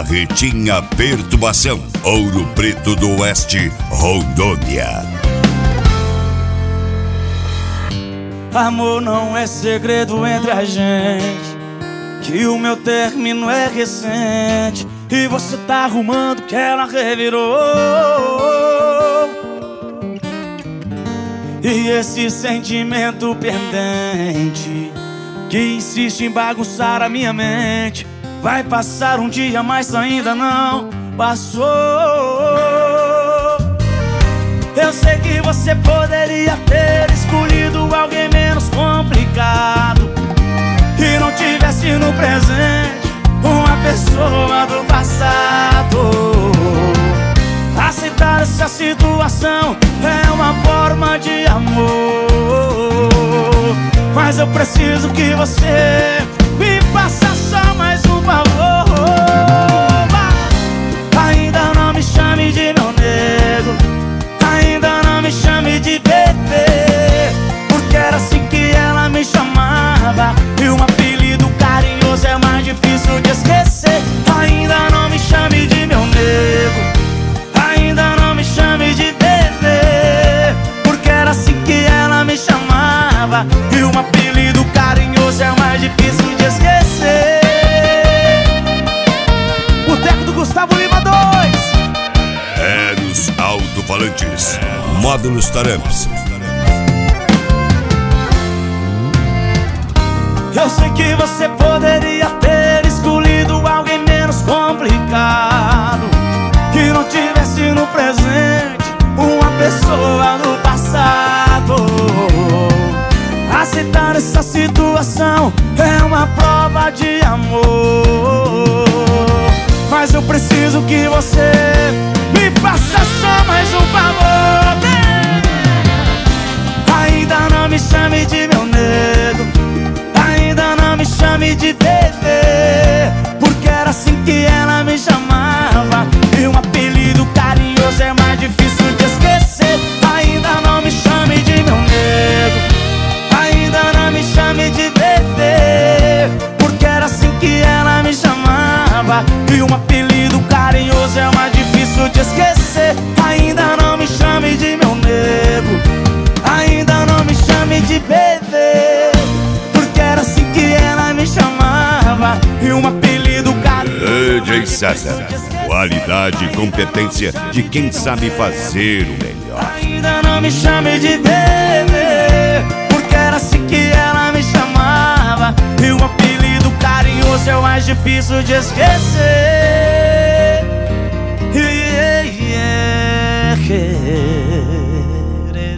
Vitinha Perturbação, Ouro Preto do Oeste, Rondônia. Amor não é segredo entre a gente, que o meu término é recente e você tá arrumando que ela revirou. E esse sentimento pendente que insiste em bagunçar a minha mente vai passar um dia, mas ainda não passou. Eu sei que você poderia ter escolhido alguém menos complicado e não tivesse no presente uma pessoa do passado. Aceitar essa situação é uma forma de amor, mas eu preciso que você me faça só mais um favor. Ainda não me chame de meu nego, ainda não me chame de bebê, porque era assim que ela me chamava e um apelido carinhoso é mais difícil de esquecer. Ainda não me chame de meu nego, ainda não me chame de bebê, porque era assim que ela me chamava e um apelido carinhoso é mais difícil de esquecer. Boteco do Gustavo Lima 2. É nos alto-falantes, Módulos Taramps. Eu sei que você poderia ter escolhido alguém menos complicado, que não tivesse no presente uma pessoa do passado. Aceitar essa situação é uma prova de amor, mas eu preciso que você me faça só mais um favor. Ainda não me chame de meu nego, ainda não me chame de bebê, porque era assim que ela me chamava e um apelido carinhoso é mais difícil de esquecer. Ainda não me chame de meu nego, ainda não me chame de bebê, porque era assim que ela me chamava e um apelido carinhoso é mais difícil de esquecer. Ainda não me chame de meu nego, ainda não me chame de bebê, porque era assim que ela me chamava e um apelido carinhoso. DJ César, qualidade e competência de quem sabe fazer o melhor. Ainda não me chame de bebê, porque era assim que ela me chamava e um apelido carinhoso é o mais difícil de esquecer. Yeah, yeah, yeah.